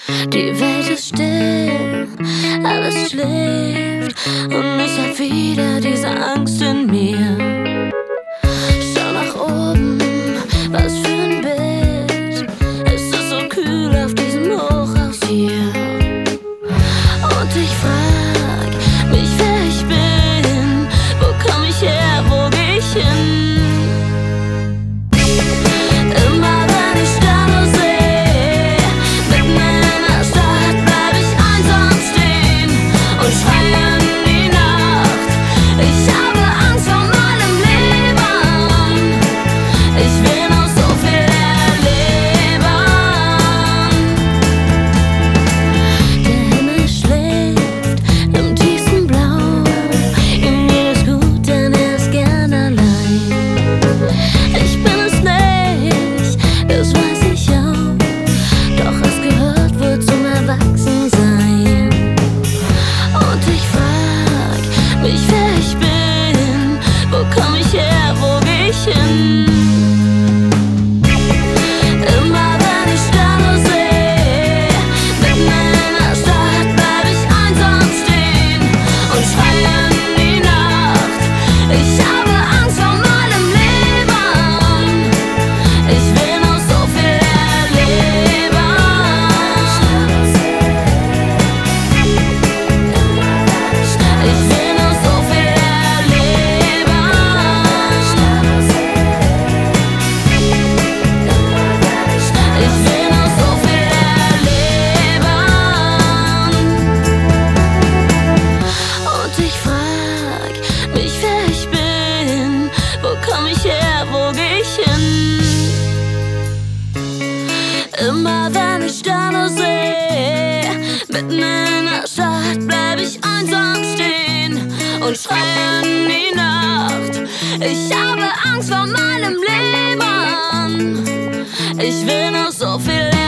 Die Welt ist still, alles schläft und ich hab wieder diese Angst in mir. Schau nach oben, was für ein Bild. Es ist so kühl auf diesem Hochhaus hier. Und ich frag mich, wer ich bin. Wo komm ich her, wo geh ich hin? Immer wenn ich Sterne sehe, mitten in der Stadt bleib ich einsam stehen und schreie in die Nacht. Ich habe Angst vor meinem Leben. Ich will noch so viel